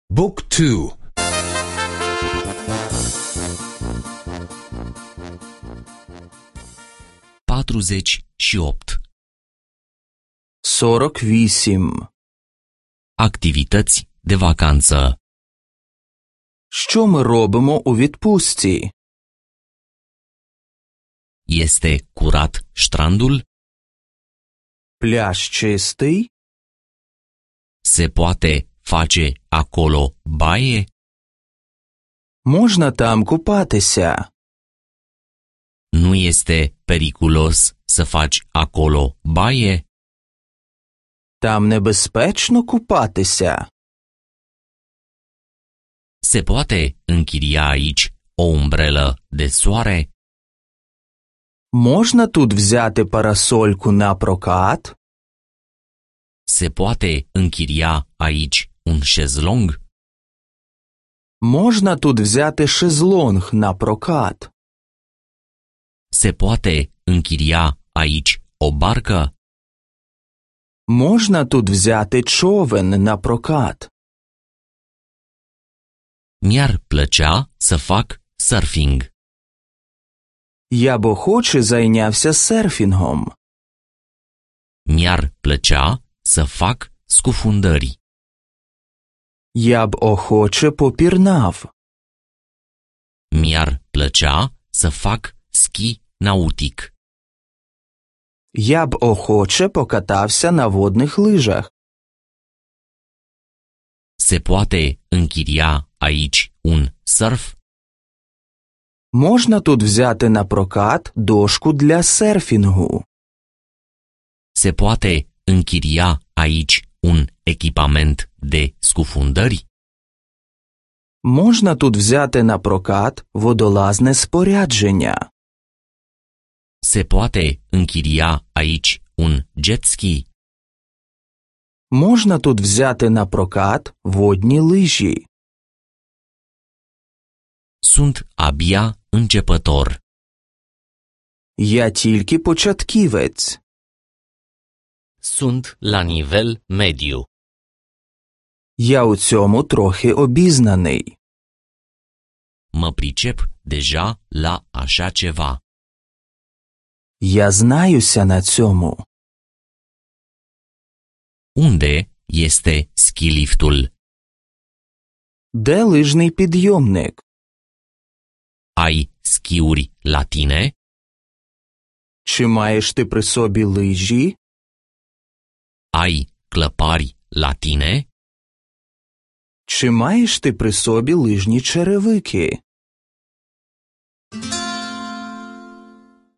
Book 2. 48. 48. Activități de vacanță. Що ми робимо у відпустці? Este curat strandul? Пляж чистий? Se poate face acolo baie? Можна там купатися? Nu este periculos să faci acolo baie? Там небезпечно купатися? Se poate închiria aici o umbrelă de soare? Можна тут взяти парасольку на прокат? Se poate închiria aici un șezlong? Можна тут взяти шезлонг на прокат? Se poate închiria aici o barcă? Можна тут взяти човен на прокат? Mi-ar plăcea să fac surfing. Я б охоче зайнявся серфінгом. Mi-ar plăcea să fac scufundări. Я б охоче попірнав. Mi-ar plăcea să fac schi nautic. Я б охоче покатався на водних лижах. Se poate închiria aici un surf? Можна тут взяти на прокат дошку для серфінгу? Se poate închiria aici un echipament de scufundări? Можна тут взяти на прокат водолазне спорядження? Se poate închiria aici un jet ski? Можна тут взяти на прокат водні лижі? Sunt abia începător. Я тільки початківець. Sunt la nivel mediu. Я у цьому трохи обізнаний. Mă pricep deja la așa ceva. Я знаюся на цьому. Unde este skiliftul? Де лижний підйомник? Ai schiuri la tine? Чи маєш ти при собі лижі? Ai clăpari la tine? Чи маєш ти при собі лижні черевики?